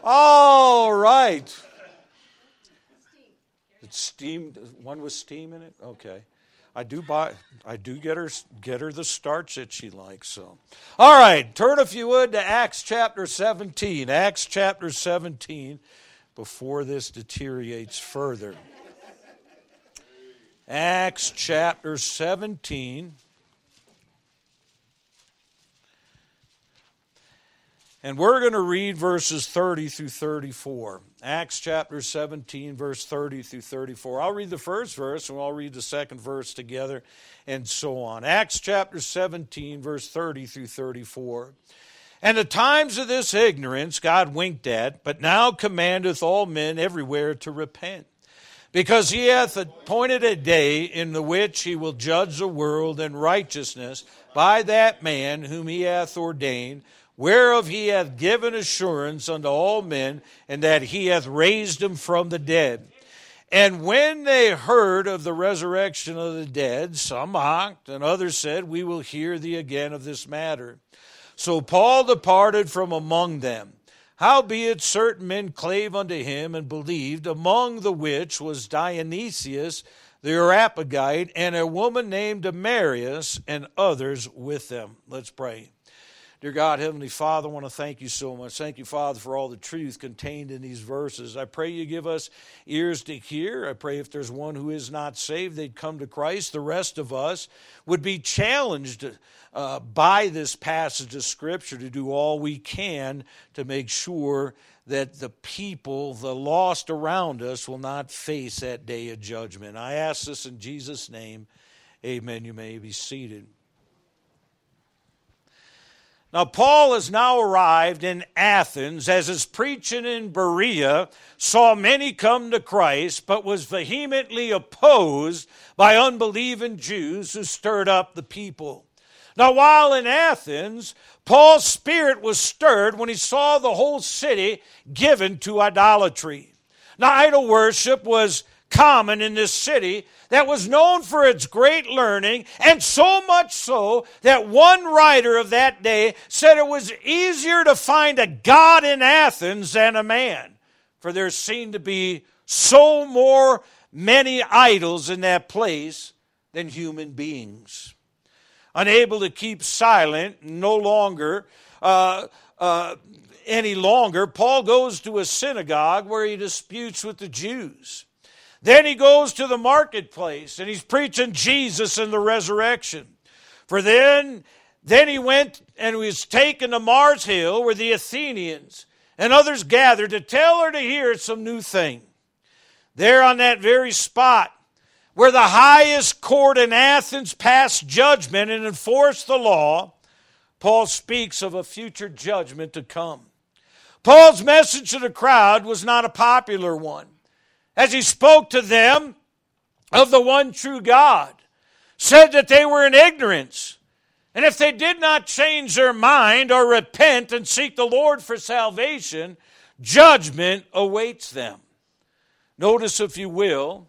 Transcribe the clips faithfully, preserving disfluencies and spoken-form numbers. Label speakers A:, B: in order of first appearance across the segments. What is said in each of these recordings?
A: All right. It's steamed. One with steam in it? Okay. I do buy. I do get her get her the starch that she likes. So, all right. Turn, if you would, to Acts chapter seventeen. Acts chapter seventeen. Before this deteriorates further. Acts chapter seventeen. And we're going to read verses thirty through thirty-four. Acts chapter seventeen, verse thirty through thirty-four. I'll read the first verse, and I'll read the second verse together, and so on. Acts chapter seventeen, verse thirty through thirty-four. And the times of this ignorance God winked at, but now commandeth all men everywhere to repent. Because he hath appointed a day in the which he will judge the world in righteousness by that man whom he hath ordained, whereof he hath given assurance unto all men, and that he hath raised him from the dead. And when they heard of the resurrection of the dead, some mocked, and others said, We will hear thee again of this matter. So Paul departed from among them. Howbeit certain men clave unto him and believed, among the which was Dionysius the Areopagite, and a woman named Damaris, and others with them. Let's pray. Dear God, Heavenly Father, I want to thank you so much. Thank you, Father, for all the truth contained in these verses. I pray you give us ears to hear. I pray if there's one who is not saved, they'd come to Christ. The rest of us would be challenged uh, by this passage of Scripture to do all we can to make sure that the people, the lost around us, will not face that day of judgment. I ask this in Jesus' name. Amen. You may be seated. Now, Paul has now arrived in Athens, as his preaching in Berea saw many come to Christ, but was vehemently opposed by unbelieving Jews who stirred up the people. Now, while in Athens, Paul's spirit was stirred when he saw the whole city given to idolatry. Now, idol worship was common in this city that was known for its great learning, and so much so that one writer of that day said it was easier to find a god in Athens than a man, for there seemed to be so more many idols in that place than human beings. Unable to keep silent no longer, uh, uh, any longer, Paul goes to a synagogue where he disputes with the Jews. Then he goes to the marketplace and he's preaching Jesus and the resurrection. For then, then he went and was taken to Mars Hill where the Athenians and others gathered to tell her to hear some new thing. There on that very spot where the highest court in Athens passed judgment and enforced the law, Paul speaks of a future judgment to come. Paul's message to the crowd was not a popular one, as he spoke to them of the one true God, said that they were in ignorance, and if they did not change their mind or repent and seek the Lord for salvation, judgment awaits them. Notice, if you will,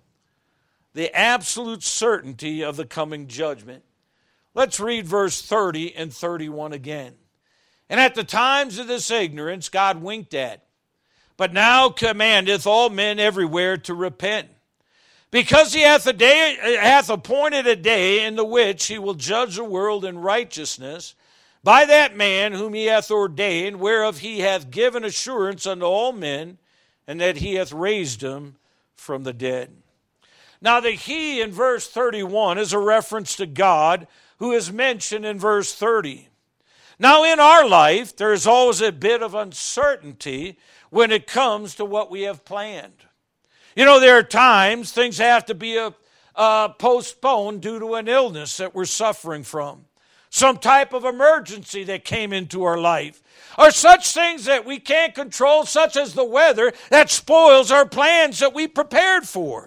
A: the absolute certainty of the coming judgment. Let's read verse thirty and thirty-one again. And at the times of this ignorance God winked at, but now commandeth all men everywhere to repent. Because he hath, a day, hath appointed a day in the which he will judge the world in righteousness by that man whom he hath ordained, whereof he hath given assurance unto all men, and that he hath raised him from the dead. Now the he in verse thirty-one is a reference to God, who is mentioned in verse thirty. Now in our life, there is always a bit of uncertainty when it comes to what we have planned. You know, there are times things have to be uh, uh, postponed due to an illness that we're suffering from, some type of emergency that came into our life, or such things that we can't control, such as the weather, that spoils our plans that we prepared for.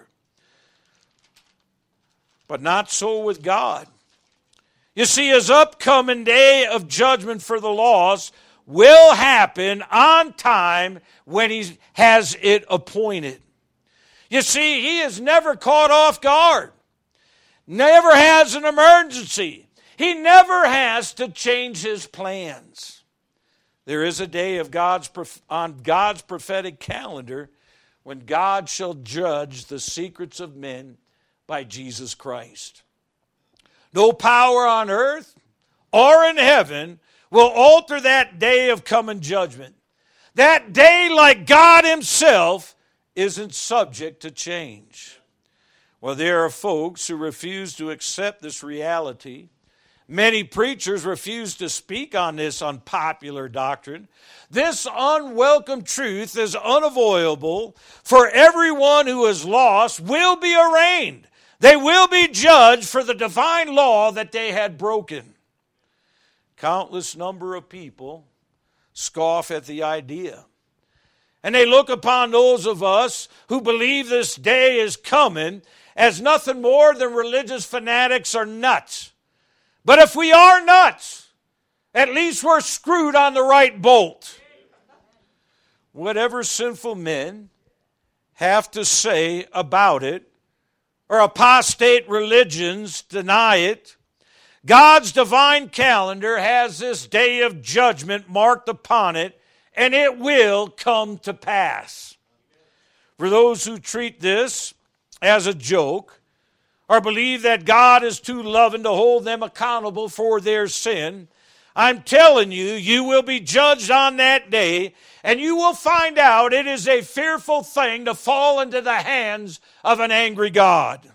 A: But not so with God. You see, his upcoming day of judgment for the lost will happen on time when he has it appointed. You see, he is never caught off guard, never has an emergency. He never has to change his plans. There is a day of God's on God's prophetic calendar when God shall judge the secrets of men by Jesus Christ. No power on earth or in heaven will alter that day of coming judgment. That day, like God himself, isn't subject to change. Well, there are folks who refuse to accept this reality. Many preachers refuse to speak on this unpopular doctrine. This unwelcome truth is unavoidable, for everyone who is lost will be arraigned. They will be judged for the divine law that they had broken. Countless number of people scoff at the idea. And they look upon those of us who believe this day is coming as nothing more than religious fanatics or nuts. But if we are nuts, at least we're screwed on the right bolt. Whatever sinful men have to say about it, or apostate religions deny it, God's divine calendar has this day of judgment marked upon it, and it will come to pass. For those who treat this as a joke, or believe that God is too loving to hold them accountable for their sin, I'm telling you, you will be judged on that day, and you will find out it is a fearful thing to fall into the hands of an angry God.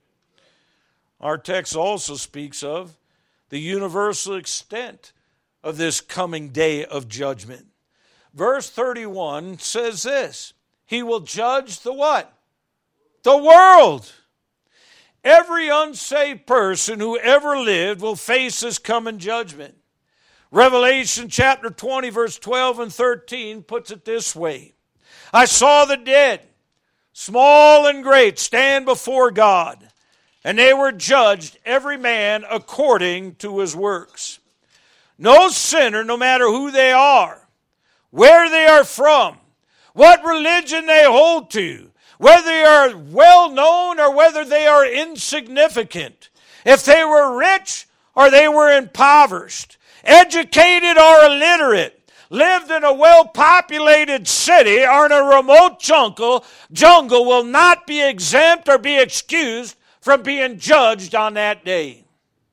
A: Our text also speaks of the universal extent of this coming day of judgment. Verse thirty-one says this, he will judge the what? The world. Every unsaved person who ever lived will face this coming judgment. Revelation chapter twenty, verse twelve and thirteen puts it this way. I saw the dead, small and great, stand before God, and they were judged, every man according to his works. No sinner, no matter who they are, where they are from, what religion they hold to, whether they are well known or whether they are insignificant, if they were rich or they were impoverished, educated or illiterate, lived in a well-populated city or in a remote jungle, jungle will not be exempt or be excused from being judged on that day.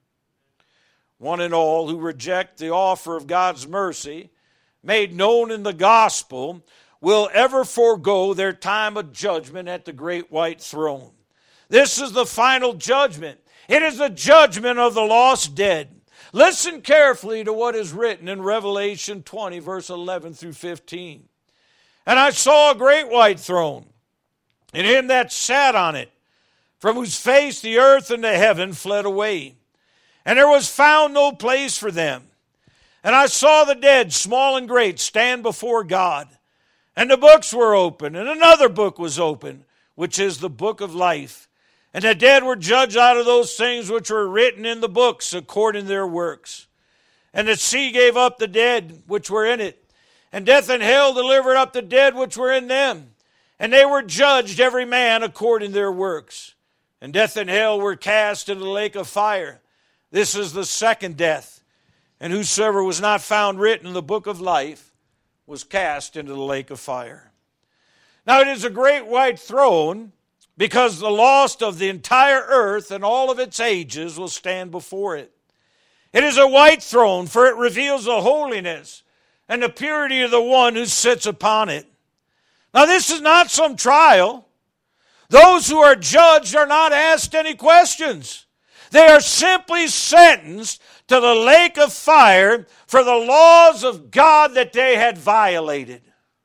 A: One and all who reject the offer of God's mercy made known in the gospel will ever forego their time of judgment at the great white throne. This is the final judgment. It is the judgment of the lost dead. Listen carefully to what is written in Revelation twenty, verse eleven through fifteen. And I saw a great white throne, and him that sat on it, from whose face the earth and the heaven fled away. And there was found no place for them. And I saw the dead, small and great, stand before God. And the books were open, and another book was open, which is the book of life. And the dead were judged out of those things which were written in the books according to their works. And the sea gave up the dead which were in it. And death and hell delivered up the dead which were in them. And they were judged every man according to their works. And death and hell were cast into the lake of fire. This is the second death. And whosoever was not found written in the book of life was cast into the lake of fire. Now it is a great white throne, because the lost of the entire earth and all of its ages will stand before it. It is a white throne, for it reveals the holiness and the purity of the one who sits upon it. Now this is not some trial. Those who are judged are not asked any questions. They are simply sentenced to the lake of fire for the laws of God that they had violated.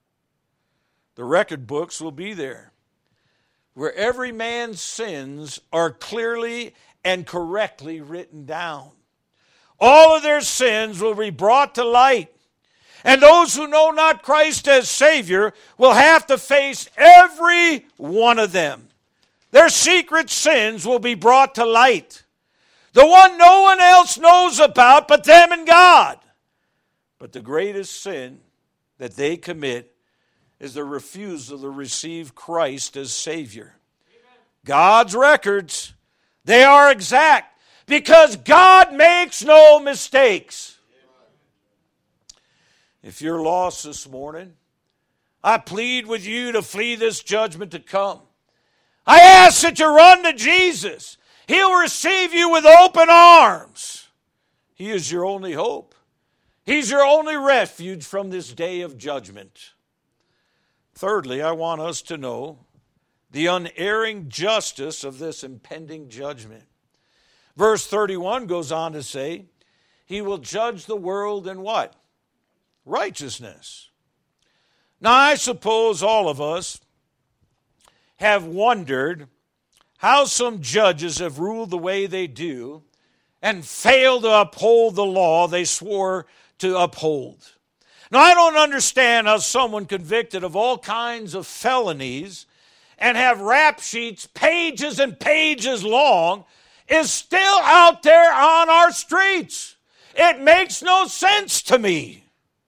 A: The record books will be there, where every man's sins are clearly and correctly written down. All of their sins will be brought to light. And those who know not Christ as Savior will have to face every one of them. Their secret sins will be brought to light. The one no one else knows about but them and God. But the greatest sin that they commit is the refusal to receive Christ as Savior. Amen. God's records, they are exact because God makes no mistakes. If you're lost this morning, I plead with you to flee this judgment to come. I ask that you run to Jesus. He'll receive you with open arms. He is your only hope. He's your only refuge from this day of judgment. Thirdly, I want us to know the unerring justice of this impending judgment. Verse thirty-one goes on to say, He will judge the world in what? Righteousness. Now, I suppose all of us have wondered how some judges have ruled the way they do and failed to uphold the law they swore to uphold. Now, I don't understand how someone convicted of all kinds of felonies and have rap sheets pages and pages long is still out there on our streets. It makes no sense to me.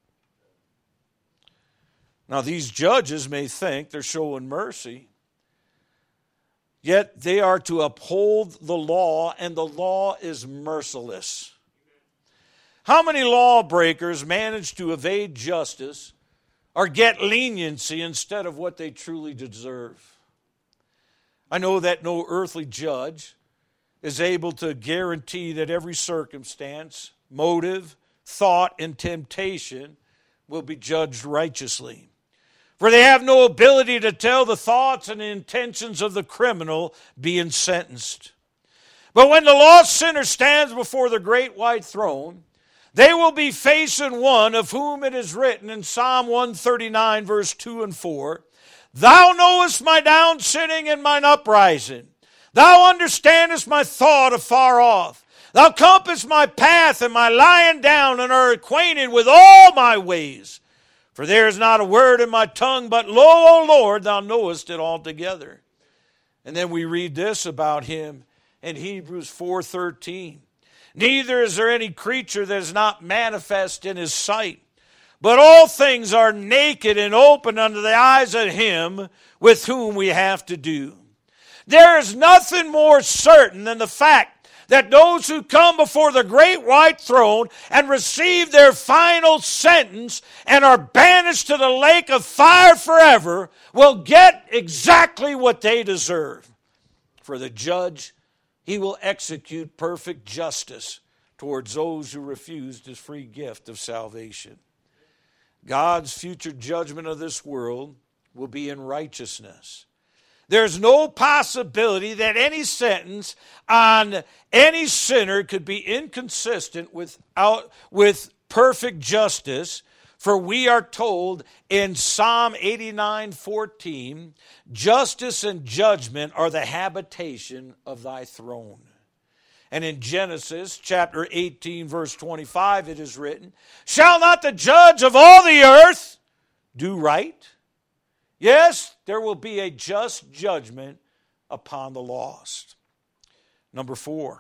A: Now, these judges may think they're showing mercy, yet they are to uphold the law, and the law is merciless. How many lawbreakers manage to evade justice or get leniency instead of what they truly deserve? I know that no earthly judge is able to guarantee that every circumstance, motive, thought, and temptation will be judged righteously. For they have no ability to tell the thoughts and intentions of the criminal being sentenced. But when the lost sinner stands before the great white throne, they will be facing one of whom it is written in Psalm one thirty-nine, verse two and four, Thou knowest my down sitting and mine uprising. Thou understandest my thought afar off. Thou compassest my path and my lying down, and art acquainted with all my ways. For there is not a word in my tongue, but lo, O Lord, thou knowest it altogether. And then we read this about him in Hebrews four thirteen. Neither is there any creature that is not manifest in his sight, but all things are naked and open unto the eyes of him with whom we have to do. There is nothing more certain than the fact that those who come before the great white throne and receive their final sentence and are banished to the lake of fire forever will get exactly what they deserve. For the judge, he will execute perfect justice towards those who refused his free gift of salvation. God's future judgment of this world will be in righteousness. There's no possibility that any sentence on any sinner could be inconsistent without, with perfect justice, for we are told in Psalm eighty-nine fourteen, justice and judgment are the habitation of thy throne. And in Genesis chapter eighteen, verse twenty-five, it is written, Shall not the judge of all the earth do right? Yes, there will be a just judgment upon the lost. Number four,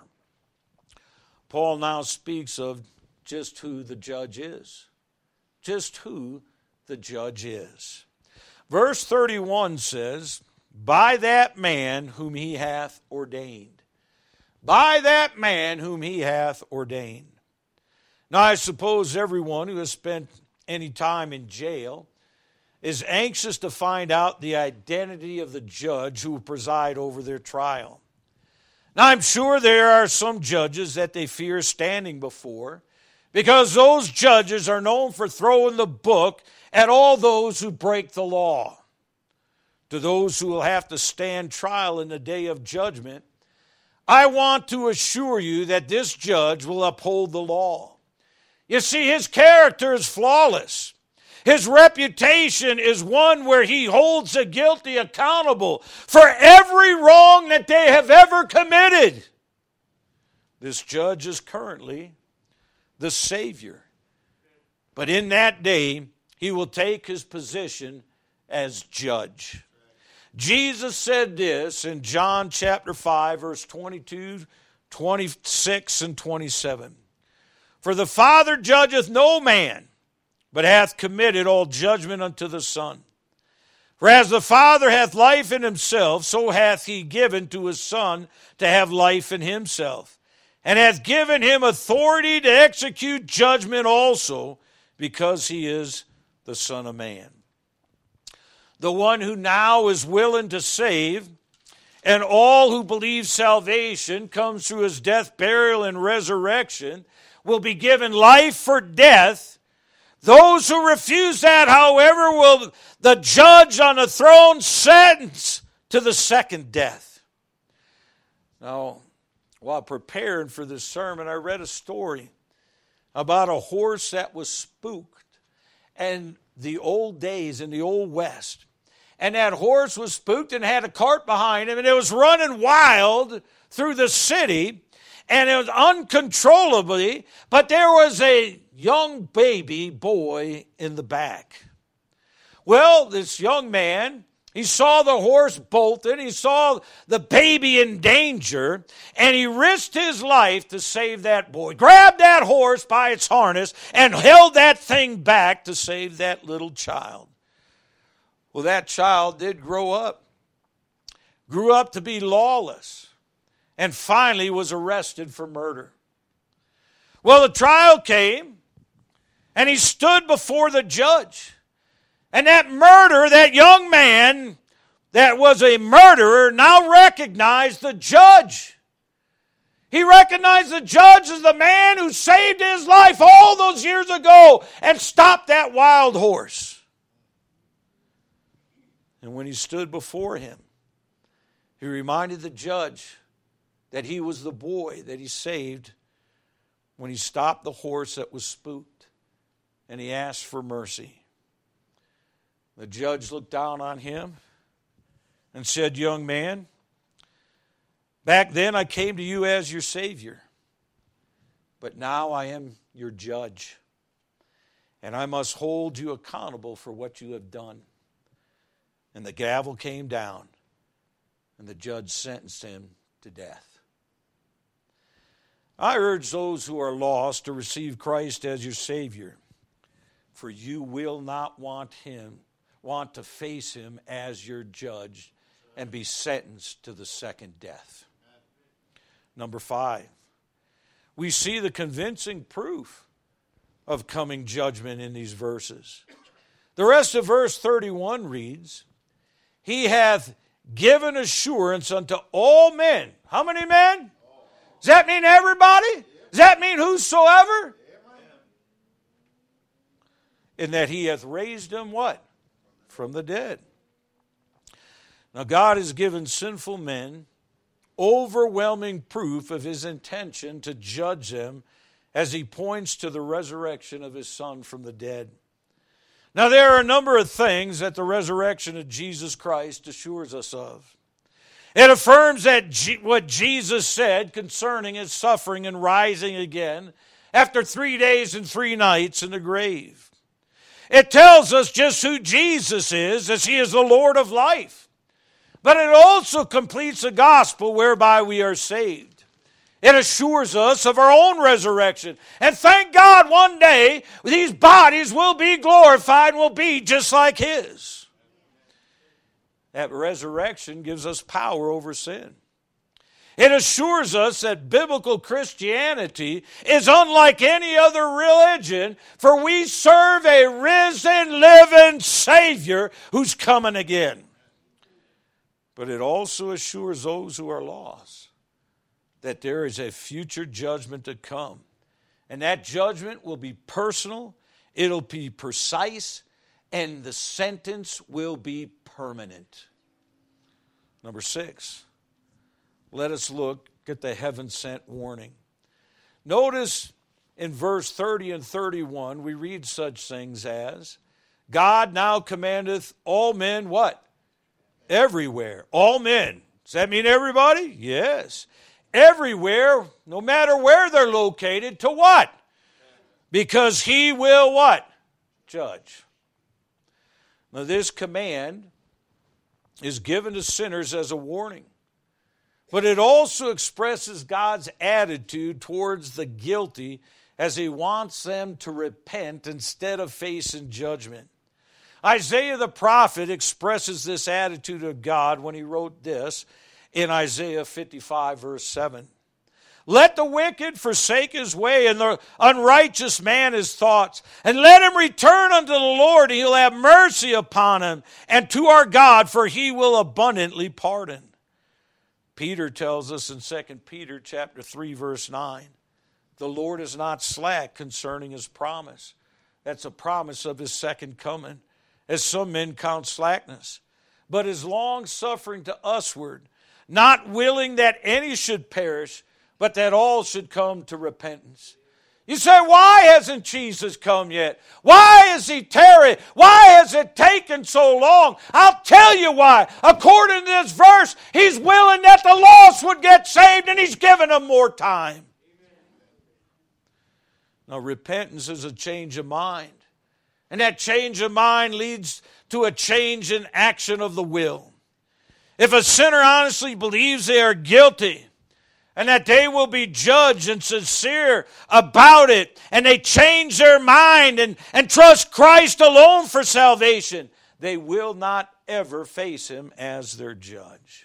A: Paul now speaks of just who the judge is. Just who the judge is. Verse thirty-one says, By that man whom he hath ordained. By that man whom he hath ordained. Now I suppose everyone who has spent any time in jail is anxious to find out the identity of the judge who will preside over their trial. Now, I'm sure there are some judges that they fear standing before because those judges are known for throwing the book at all those who break the law. To those who will have to stand trial in the day of judgment, I want to assure you that this judge will uphold the law. You see, his character is flawless. His reputation is one where he holds the guilty accountable for every wrong that they have ever committed. This judge is currently the Savior. But in that day, he will take his position as judge. Jesus said this in John chapter five, verse twenty-two, twenty-six, and twenty-seven. For the Father judgeth no man, but hath committed all judgment unto the Son. For as the Father hath life in himself, so hath he given to his Son to have life in himself, and hath given him authority to execute judgment also, because he is the Son of Man. The one who now is willing to save, and all who believe salvation comes through his death, burial, and resurrection, will be given life for death. Those who refuse that, however, will the judge on the throne sentence to the second death. Now, while preparing for this sermon, I read a story about a horse that was spooked in the old days, in the old West. And that horse was spooked and had a cart behind him, and it was running wild through the city, and it was uncontrollably, but there was a young baby boy in the back. Well, this young man, he saw the horse bolted, he saw the baby in danger, and he risked his life to save that boy. Grabbed that horse by its harness and held that thing back to save that little child. Well, that child did grow up, grew up to be lawless, and finally was arrested for murder. Well, the trial came, and he stood before the judge. And that murderer, that young man that was a murderer, now recognized the judge. He recognized the judge as the man who saved his life all those years ago and stopped that wild horse. And when he stood before him, he reminded the judge that he was the boy that he saved when he stopped the horse that was spooked, and he asked for mercy. The judge looked down on him and said, "Young man, back then I came to you as your Savior, but now I am your judge, and I must hold you accountable for what you have done." And the gavel came down, and the judge sentenced him to death. I urge those who are lost to receive Christ as your Savior, for you will not want him, want to face him as your judge and be sentenced to the second death. Number five, we see the convincing proof of coming judgment in these verses. The rest of verse thirty-one reads, "He hath given assurance unto all men." How many men? Does that mean everybody? Does that mean whosoever? In that he hath raised them what? From the dead. Now God has given sinful men overwhelming proof of his intention to judge them as he points to the resurrection of his Son from the dead. Now, there are a number of things that the resurrection of Jesus Christ assures us of. It affirms that G- what Jesus said concerning his suffering and rising again after three days and three nights in the grave. It tells us just who Jesus is, as he is the Lord of life. But it also completes the gospel whereby we are saved. It assures us of our own resurrection. And thank God one day these bodies will be glorified and will be just like his. That resurrection gives us power over sin. It assures us that biblical Christianity is unlike any other religion, for we serve a risen, living Savior who's coming again. But it also assures those who are lost that there is a future judgment to come. And that judgment will be personal, it'll be precise, and the sentence will be permanent. Number six, let us look at the heaven-sent warning. Notice in verse thirty and thirty-one, we read such things as, God now commandeth all men what? Everywhere. All men. Does that mean everybody? Yes. Everywhere, no matter where they're located, to what? Because he will what? Judge. Now this command is given to sinners as a warning, but it also expresses God's attitude towards the guilty as he wants them to repent instead of facing judgment. Isaiah the prophet expresses this attitude of God when he wrote this in Isaiah fifty-five, verse seven. Let the wicked forsake his way, and the unrighteous man his thoughts. And let him return unto the Lord, and he'll have mercy upon him, and to our God, for he will abundantly pardon. Peter tells us in Second Peter chapter three, verse nine, the Lord is not slack concerning his promise. That's a promise of his second coming, as some men count slackness, but is long-suffering to usward, not willing that any should perish, but that all should come to repentance. You say, why hasn't Jesus come yet? Why is he tarried? Why has it taken so long? I'll tell you why. According to this verse, he's willing that the lost would get saved, and he's given them more time. Now, repentance is a change of mind. And that change of mind leads to a change in action of the will. If a sinner honestly believes they are guilty and that they will be judged and sincere about it, and they change their mind and, and trust Christ alone for salvation, they will not ever face him as their judge.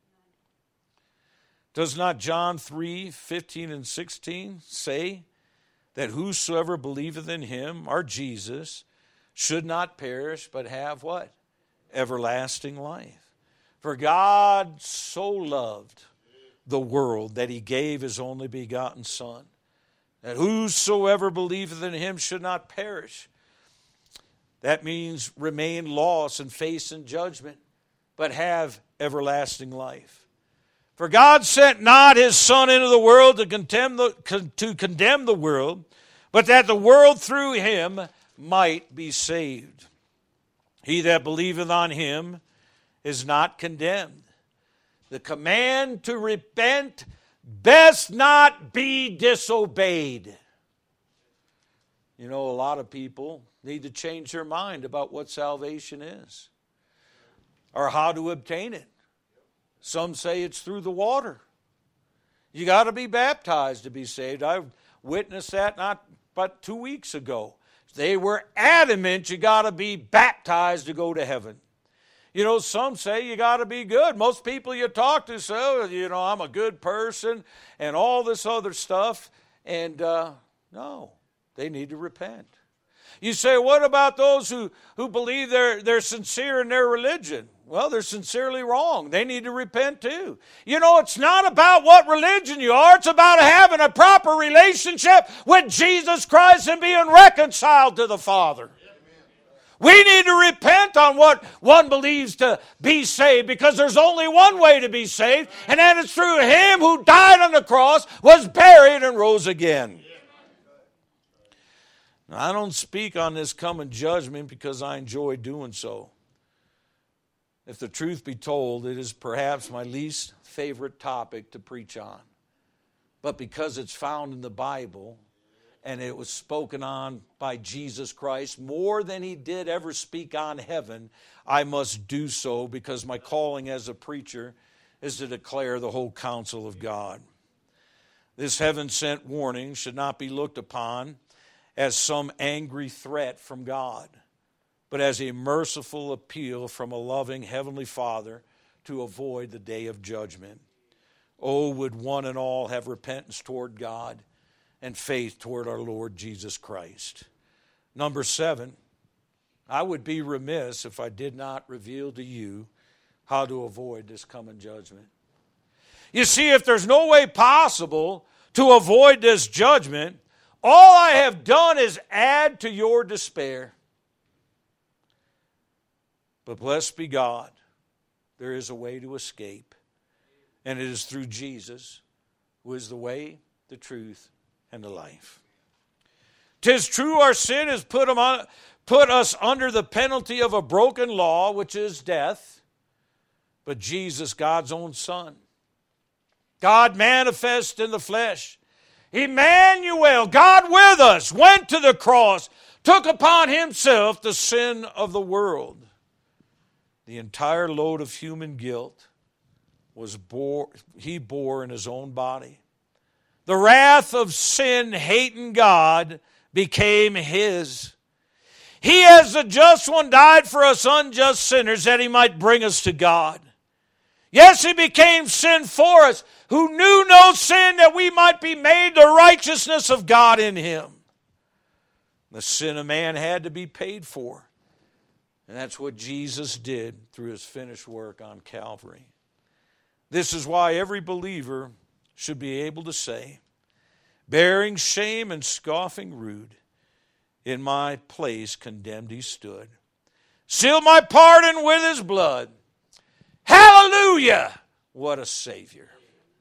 A: Does not John three, fifteen and sixteen say that whosoever believeth in him, our Jesus, should not perish, but have what? Everlasting life. For God so loved the world that he gave his only begotten Son, that whosoever believeth in him should not perish. That means remain lost and face in judgment, but have everlasting life. For God sent not his Son into the world to condemn the, to condemn the world, but that the world through him might be saved. He that believeth on him is not condemned. The command to repent best not be disobeyed. You know, a lot of people need to change their mind about what salvation is or how to obtain it. Some say it's through the water. You got to be baptized to be saved. I witnessed that not but two weeks ago. They were adamant you got to be baptized to go to heaven. You know, some say you got to be good. Most people you talk to say, oh, you know, I'm a good person and all this other stuff. And uh, no, they need to repent. You say, what about those who, who believe they're, they're sincere in their religion? Well, they're sincerely wrong. They need to repent too. You know, it's not about what religion you are. It's about having a proper relationship with Jesus Christ and being reconciled to the Father. We need to repent on what one believes to be saved, because there's only one way to be saved, and that is through him who died on the cross, was buried, and rose again. Now, I don't speak on this coming judgment because I enjoy doing so. If the truth be told, it is perhaps my least favorite topic to preach on. But because it's found in the Bible, and it was spoken on by Jesus Christ more than he did ever speak on heaven, I must do so, because my calling as a preacher is to declare the whole counsel of God. This heaven-sent warning should not be looked upon as some angry threat from God, but as a merciful appeal from a loving Heavenly Father to avoid the day of judgment. Oh, would one and all have repentance toward God and faith toward our Lord Jesus Christ. Number seven, I would be remiss if I did not reveal to you how to avoid this coming judgment. You see, if there's no way possible to avoid this judgment, all I have done is add to your despair. But blessed be God, there is a way to escape, and it is through Jesus, who is the way, the truth, and the life. 'Tis true our sin has put, him on, put us under the penalty of a broken law, which is death. But Jesus, God's own Son, God manifest in the flesh, Emmanuel, God with us, went to the cross, took upon himself the sin of the world. The entire load of human guilt was bore, he bore in his own body. The wrath of sin, hating God, became his. He, as the just one, died for us unjust sinners that he might bring us to God. Yes, he became sin for us, who knew no sin, that we might be made the righteousness of God in him. The sin of man had to be paid for. And that's what Jesus did through his finished work on Calvary. This is why every believer should be able to say, bearing shame and scoffing rude, in my place condemned he stood. Sealed my pardon with his blood. Hallelujah! What a Savior.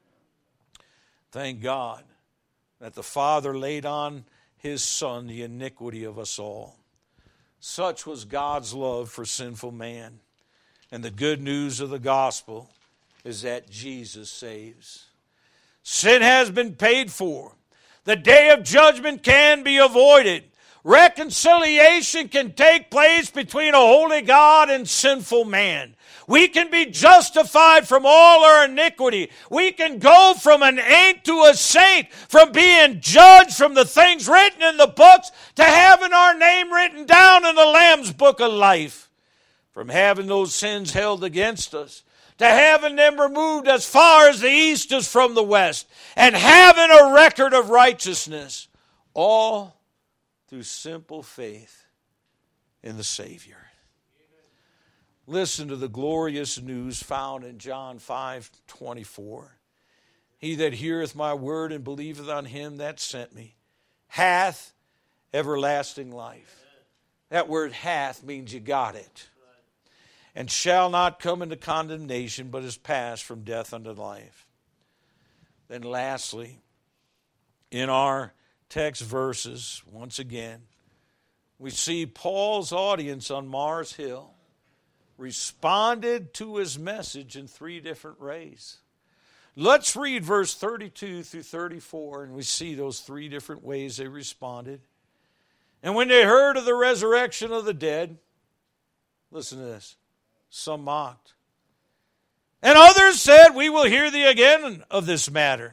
A: Thank God that the Father laid on his Son the iniquity of us all. Such was God's love for sinful man. And the good news of the gospel is that Jesus saves. Sin has been paid for. The day of judgment can be avoided. Reconciliation can take place between a holy God and sinful man. We can be justified from all our iniquity. We can go from an ain't to a saint, from being judged from the things written in the books to having our name written down in the Lamb's book of life. From having those sins held against us to having them removed as far as the east is from the west, and having a record of righteousness, all through simple faith in the Savior. Listen to the glorious news found in John five twenty-four. He that heareth my word and believeth on him that sent me hath everlasting life. That word hath means you got it. And shall not come into condemnation, but is passed from death unto life. Then lastly, in our text verses, once again, we see Paul's audience on Mars Hill responded to his message in three different ways. Let's read verse thirty-two through thirty-four, and we see those three different ways they responded. And when they heard of the resurrection of the dead, listen to this, some mocked. And others said, we will hear thee again of this matter.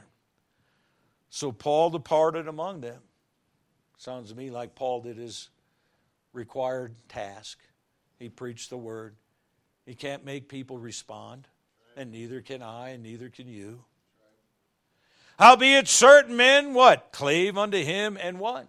A: So Paul departed among them. Sounds to me like Paul did his required task. He preached the word. He can't make people respond, and neither can I, and neither can you. Howbeit certain men, what? Clave unto him, and what?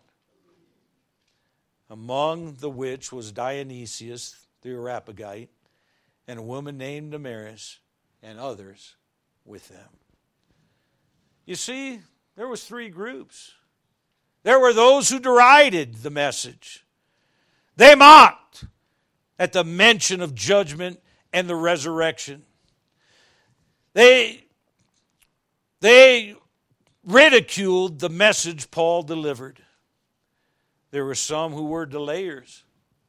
A: Among the which was Dionysius the Areopagite, and a woman named Damaris, and others with them. You see, there was three groups. There were those who derided the message. They mocked at the mention of judgment and the resurrection. They, they ridiculed the message Paul delivered. There were some who were delayers.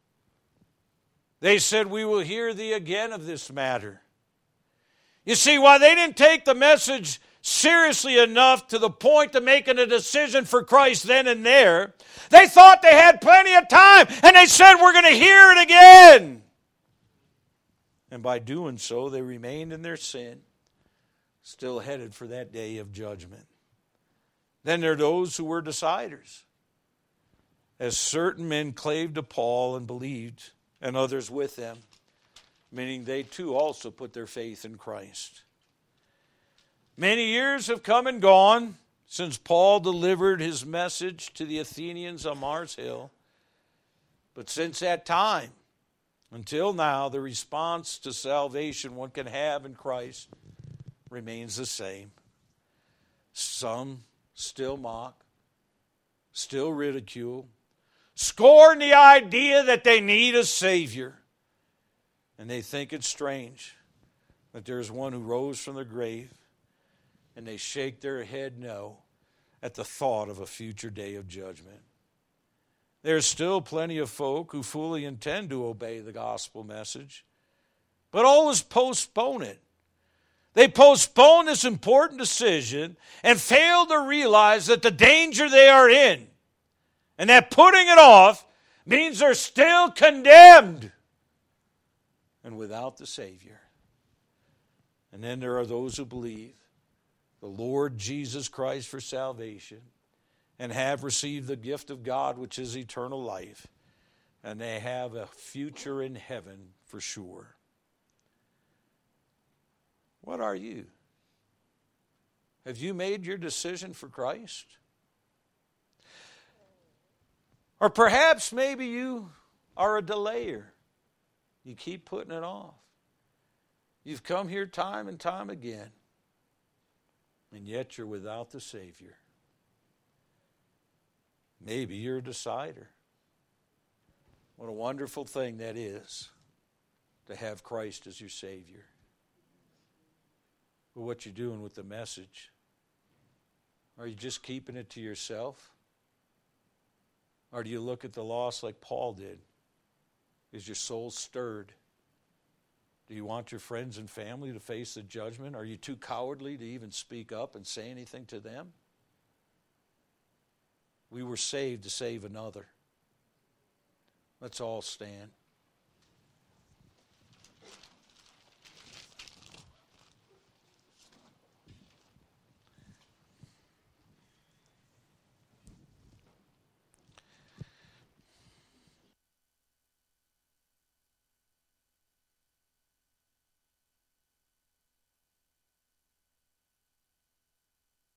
A: They said, we will hear thee again of this matter. You see, while they didn't take the message seriously enough to the point of making a decision for Christ then and there, they thought they had plenty of time, and they said, we're going to hear it again. And by doing so, they remained in their sin, still headed for that day of judgment. Then there are those who were deciders, as certain men clave to Paul and believed, and others with them, meaning they too also put their faith in Christ. Many years have come and gone since Paul delivered his message to the Athenians on Mars Hill. But since that time, until now, the response to salvation one can have in Christ remains the same. Some still mock, still ridicule, scorn the idea that they need a Savior. And they think it's strange that there's one who rose from the grave, and they shake their head no at the thought of a future day of judgment. There's still plenty of folk who fully intend to obey the gospel message, but always postpone it. They postpone this important decision and fail to realize that the danger they are in, and that putting it off means they're still condemned and without the Savior. And then there are those who believe the Lord Jesus Christ for salvation and have received the gift of God, which is eternal life, and they have a future in heaven for sure. What are you? Have you made your decision for Christ? Or perhaps maybe you are a delayer. You keep putting it off. You've come here time and time again, and yet you're without the Savior. Maybe you're a decider. What a wonderful thing that is, to have Christ as your Savior. But what you doing with the message? Are you just keeping it to yourself? Or do you look at the loss like Paul did? Is your soul stirred? Do you want your friends and family to face the judgment? Are you too cowardly to even speak up and say anything to them? We were saved to save another. Let's all stand.